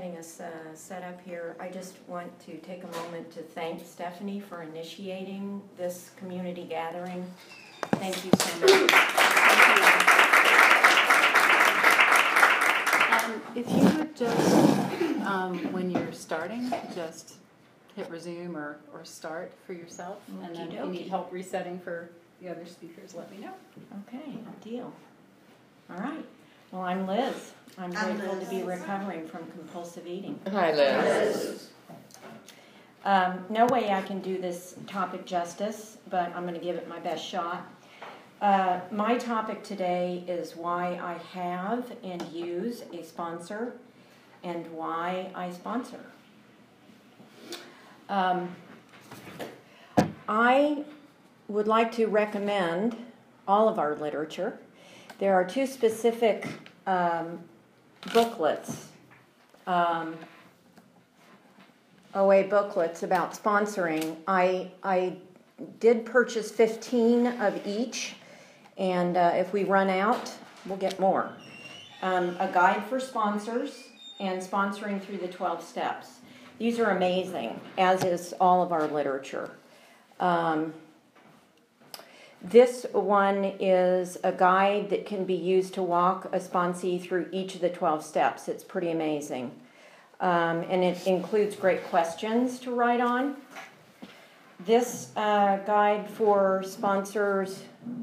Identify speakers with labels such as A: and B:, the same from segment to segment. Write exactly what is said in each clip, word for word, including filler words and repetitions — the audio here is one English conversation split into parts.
A: getting us uh, set up here. I just want to take a moment to thank Stephanie for initiating this community gathering. Thank you so much.
B: Um, if you would just, um, when you're starting, just hit resume or, or start for yourself. And then if you need help resetting for the other speakers, let me know.
A: Okay, deal. All right. Well, I'm Liz. I'm grateful to be recovering from compulsive eating.
C: Hi, Liz.
A: Um, no way I can do this topic justice, but I'm going to give it my best shot. Uh, my topic today is why I have and use a sponsor and why I sponsor. Um, I would like to recommend all of our literature. There are two specific um, booklets, um, O A booklets about sponsoring. I, I did purchase fifteen of each, and uh, if we run out, we'll get more. Um, a guide for sponsors and sponsoring through the twelve steps. These are amazing, as is all of our literature. Um, This one is a guide that can be used to walk a sponsee through each of the twelve steps. It's pretty amazing. Um, and it includes great questions to write on. This uh, guide for sponsors,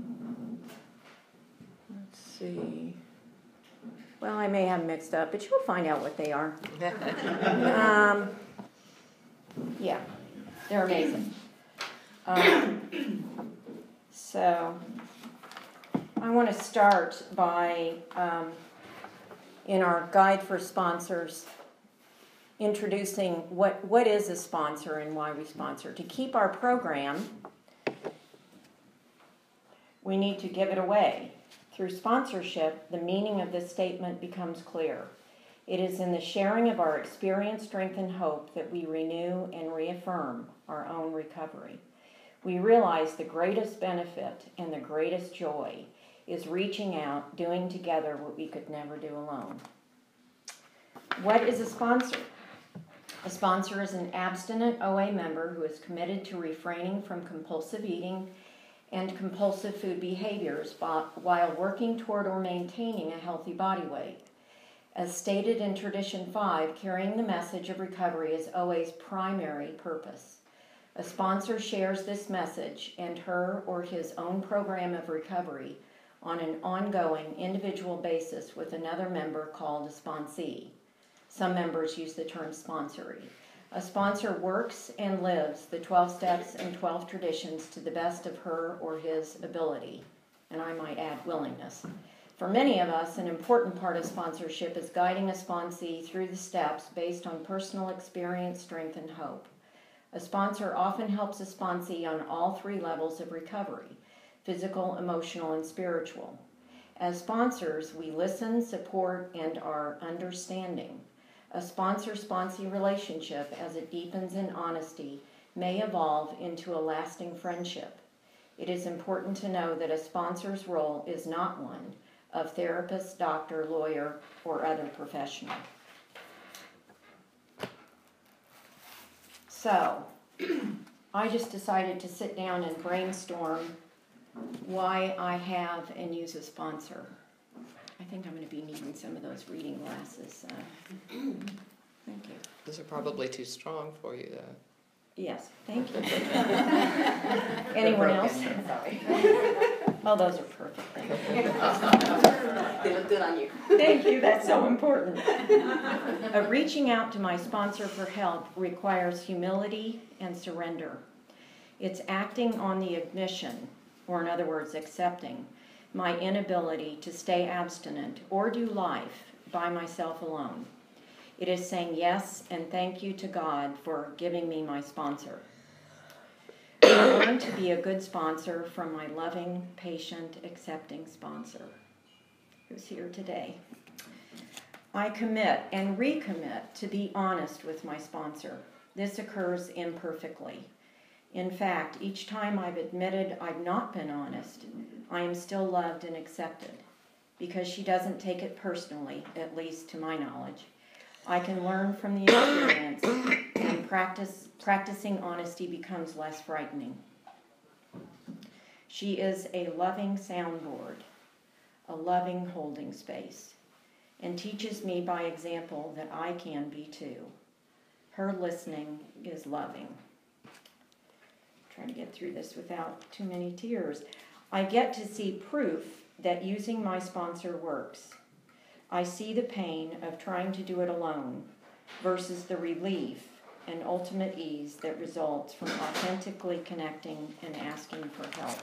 A: let's see. Well, I may have mixed up, but you'll find out what they are. um, yeah, they're amazing. Um, So, I want to start by, um, in our guide for sponsors, introducing what, what is a sponsor and why we sponsor. To keep our program, we need to give it away. Through sponsorship, the meaning of this statement becomes clear. It is in the sharing of our experience, strength, and hope that we renew and reaffirm our own recovery. We realize the greatest benefit and the greatest joy is reaching out, doing together what we could never do alone. What is a sponsor? A sponsor is an abstinent O A member who is committed to refraining from compulsive eating and compulsive food behaviors while working toward or maintaining a healthy body weight. As stated in Tradition five, carrying the message of recovery is O A's primary purpose. A sponsor shares this message and her or his own program of recovery on an ongoing individual basis with another member called a sponsee. Some members use the term sponsoree. A sponsor works and lives the twelve steps and twelve traditions to the best of her or his ability, and I might add willingness. For many of us, an important part of sponsorship is guiding a sponsee through the steps based on personal experience, strength, and hope. A sponsor often helps a sponsee on all three levels of recovery: physical, emotional, and spiritual. As sponsors, we listen, support, and are understanding. A sponsor-sponsee relationship, as it deepens in honesty, may evolve into a lasting friendship. It is important to know that a sponsor's role is not one of therapist, doctor, lawyer, or other professional. So, I just decided to sit down and brainstorm why I have and use a sponsor. I think I'm going to be needing some of those reading glasses. Uh, thank you.
C: Those are probably too strong for you, though.
A: Yes, thank you. Anyone else? Sorry. Oh, those are perfect.
B: They look good on you.
A: Thank you, that's so important. Uh, reaching out to my sponsor for help requires humility and surrender. It's acting on the ignition, or in other words, accepting my inability to stay abstinent or do life by myself alone. It is saying yes and thank you to God for giving me my sponsor. I learn to be a good sponsor from my loving, patient, accepting sponsor who's here today. I commit and recommit to be honest with my sponsor. This occurs imperfectly. In fact, each time I've admitted I've not been honest, I am still loved and accepted because she doesn't take it personally, at least to my knowledge. I can learn from the experience, and practice, practicing honesty becomes less frightening. She is a loving soundboard, a loving holding space, and teaches me by example that I can be too. Her listening is loving. Try to get through this without too many tears. I get to see proof that using my sponsor works. I see the pain of trying to do it alone versus the relief and ultimate ease that results from authentically connecting and asking for help.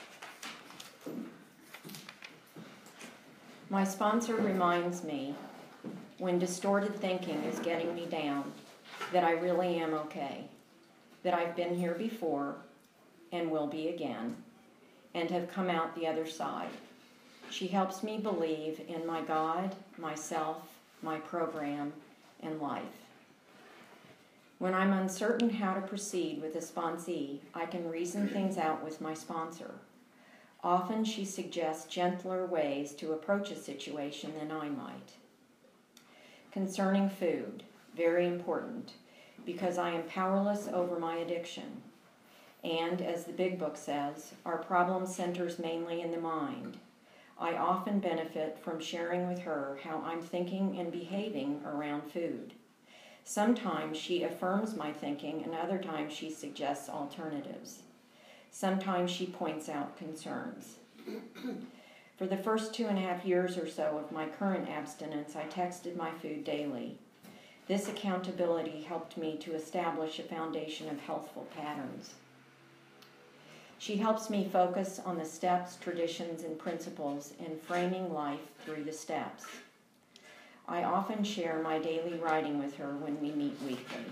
A: My sponsor reminds me, when distorted thinking is getting me down, that I really am okay, that I've been here before and will be again, and have come out the other side. She helps me believe in my God, myself, my program, and life. When I'm uncertain how to proceed with a sponsee, I can reason things out with my sponsor. Often she suggests gentler ways to approach a situation than I might. Concerning food, very important, because I am powerless over my addiction. And, as the Big Book says, our problem centers mainly in the mind. I often benefit from sharing with her how I'm thinking and behaving around food. Sometimes she affirms my thinking, and other times she suggests alternatives. Sometimes she points out concerns. For the first two and a half years or so of my current abstinence, I texted my food daily. This accountability helped me to establish a foundation of healthful patterns. She helps me focus on the steps, traditions, and principles in framing life through the steps. I often share my daily writing with her when we meet weekly.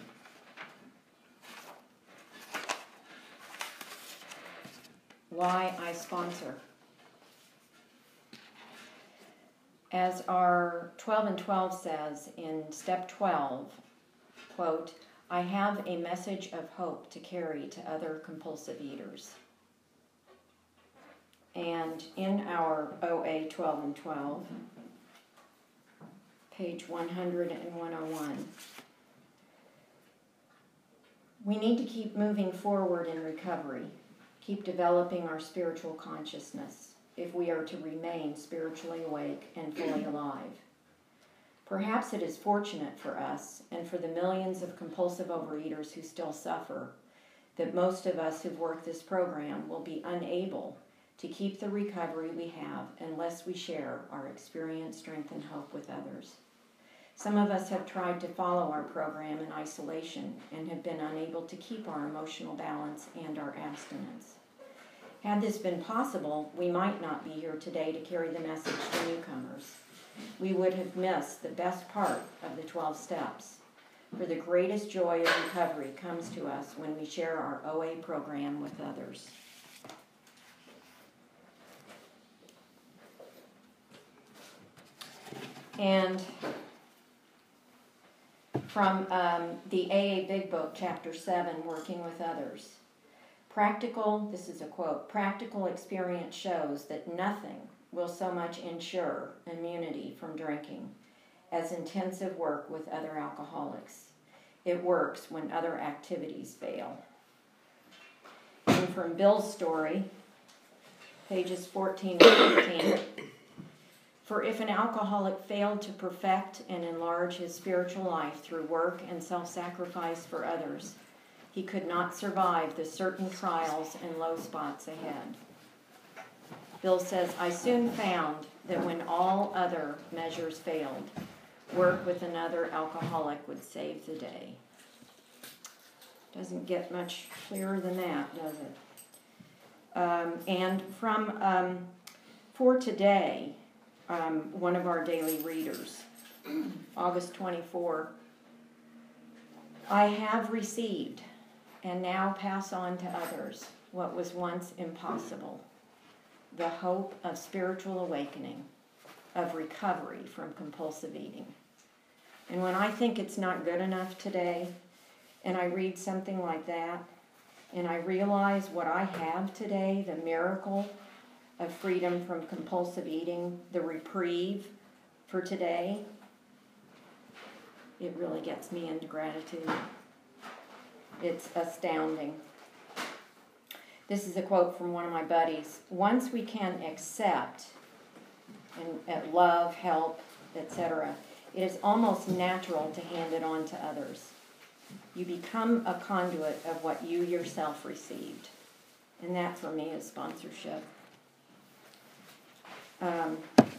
A: Why I sponsor. As our twelve and twelve says in step twelve, quote, I have a message of hope to carry to other compulsive eaters. And in our O A twelve and twelve, page one hundred and one oh one, we need to keep moving forward in recovery, keep developing our spiritual consciousness if we are to remain spiritually awake and fully alive. Perhaps it is fortunate for us and for the millions of compulsive overeaters who still suffer that most of us who've worked this program will be unable to keep the recovery we have unless we share our experience, strength, and hope with others. Some of us have tried to follow our program in isolation and have been unable to keep our emotional balance and our abstinence. Had this been possible, we might not be here today to carry the message to newcomers. We would have missed the best part of the twelve steps. For the greatest joy of recovery comes to us when we share our O A program with others. And from um, the A A Big Book, Chapter seven, Working with Others. Practical, this is a quote, practical experience shows that nothing will so much ensure immunity from drinking as intensive work with other alcoholics. It works when other activities fail. And from Bill's story, pages fourteen and fifteen, for if an alcoholic failed to perfect and enlarge his spiritual life through work and self-sacrifice for others, he could not survive the certain trials and low spots ahead. Bill says, I soon found that when all other measures failed, work with another alcoholic would save the day. Doesn't get much clearer than that, does it? Um, and from um, For Today, um, one of our daily readers, August twenty-fourth, I have received and now pass on to others what was once impossible, the hope of spiritual awakening, of recovery from compulsive eating. And when I think it's not good enough today, and I read something like that, and I realize what I have today, the miracle of freedom from compulsive eating, the reprieve for today, It really gets me into gratitude. It's astounding. This is a quote from one of my buddies. Once we can accept and uh, love, help, et cetera, it is almost natural to hand it on to others. You become a conduit of what you yourself received. And that for me is sponsorship. Um,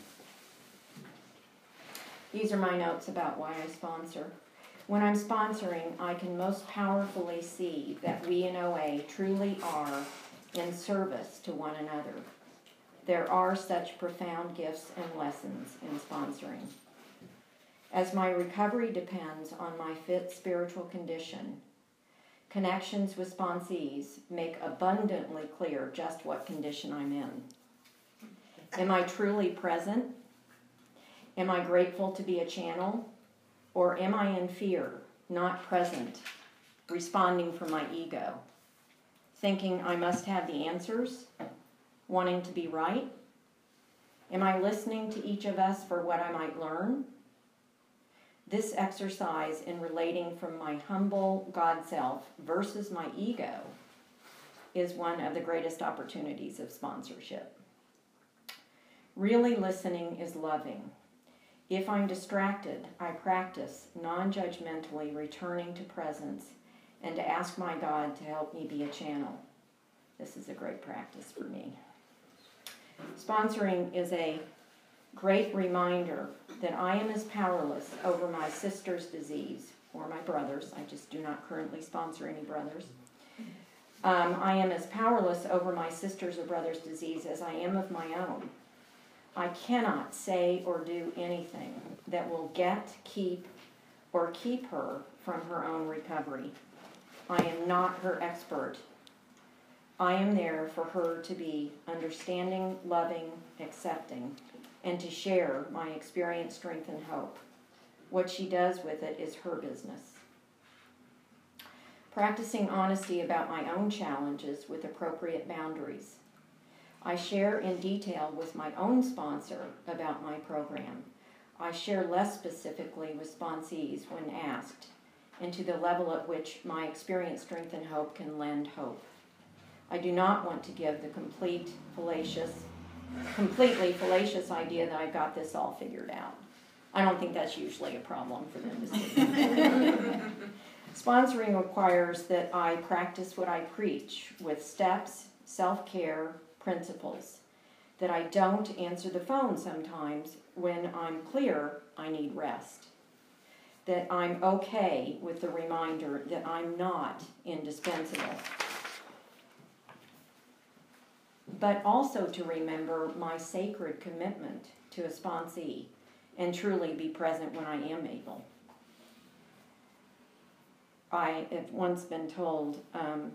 A: these are my notes about why I sponsor. When I'm sponsoring, I can most powerfully see that we in O A truly are in service to one another. There are such profound gifts and lessons in sponsoring. As my recovery depends on my fit spiritual condition, connections with sponsees make abundantly clear just what condition I'm in. Am I truly present? Am I grateful to be a channel? Or am I in fear, not present, responding from my ego, thinking I must have the answers, wanting to be right? Am I listening to each of us for what I might learn? This exercise in relating from my humble God self versus my ego is one of the greatest opportunities of sponsorship. Really listening is loving. If I'm distracted, I practice non-judgmentally returning to presence and to ask my God to help me be a channel. This is a great practice for me. Sponsoring is a great reminder that I am as powerless over my sister's disease, or my brother's. I just do not currently sponsor any brothers. Um, I am as powerless over my sister's or brother's disease as I am of my own. I cannot say or do anything that will get, keep, or keep her from her own recovery. I am not her expert. I am there for her to be understanding, loving, accepting, and to share my experience, strength, and hope. What she does with it is her business. Practicing honesty about my own challenges with appropriate boundaries. I share in detail with my own sponsor about my program. I share less specifically with sponsees when asked, and to the level at which my experience, strength, and hope can lend hope. I do not want to give the complete fallacious completely fallacious idea that I've got this all figured out. I don't think that's usually a problem for them to see. Sponsoring requires that I practice what I preach with steps, self-care, principles. That I don't answer the phone sometimes when I'm clear I need rest. That I'm okay with the reminder that I'm not indispensable. But also to remember my sacred commitment to a sponsee and truly be present when I am able. I have once been told, um,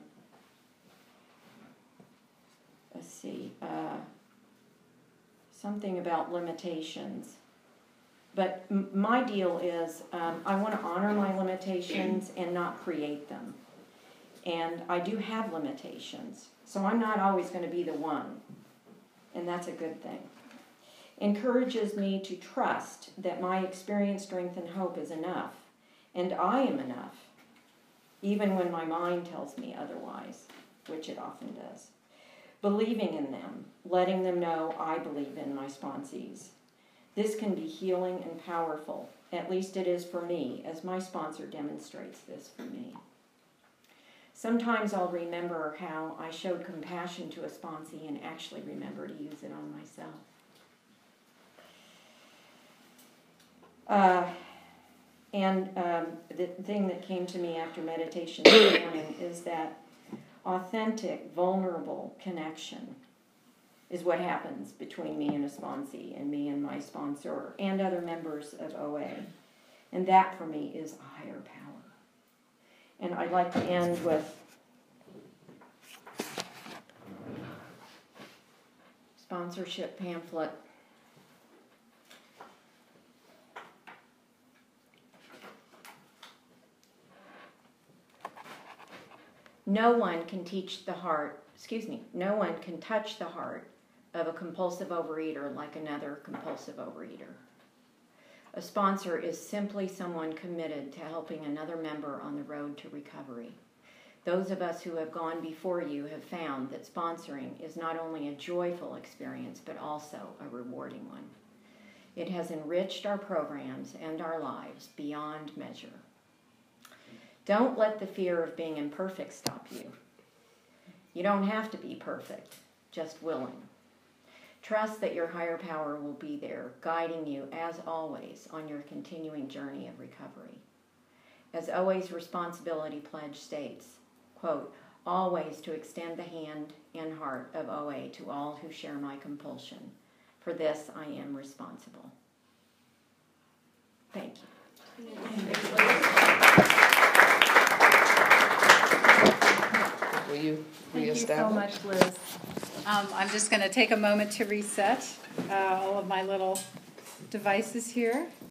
A: let's see, uh, something about limitations. But m- my deal is um, I want to honor my limitations and not create them. And I do have limitations. So I'm not always going to be the one, and that's a good thing. Encourages me to trust that my experience, strength, and hope is enough, and I am enough, even when my mind tells me otherwise, which it often does. Believing in them, letting them know I believe in my sponsees. This can be healing and powerful, at least it is for me, as my sponsor demonstrates this for me. Sometimes I'll remember how I showed compassion to a sponsee and actually remember to use it on myself. Uh, and um, the thing that came to me after meditation this morning is that authentic, vulnerable connection is what happens between me and a sponsee and me and my sponsor and other members of O A. And that for me is a higher power. And I'd like to end with sponsorship pamphlet. No one can teach the heart, excuse me, no one can touch the heart of a compulsive overeater like another compulsive overeater. A sponsor is simply someone committed to helping another member on the road to recovery. Those of us who have gone before you have found that sponsoring is not only a joyful experience, but also a rewarding one. It has enriched our programs and our lives beyond measure. Don't let the fear of being imperfect stop you. You don't have to be perfect, just willing. Trust that your higher power will be there, guiding you, as always, on your continuing journey of recovery. As O A's responsibility pledge states, quote, always to extend the hand and heart of O A to all who share my compulsion. For this I am responsible. Thank you.
C: Will you
B: Thank you so
C: reestablish?
B: much, Liz. Um, I'm just going to take a moment to reset uh, all of my little devices here.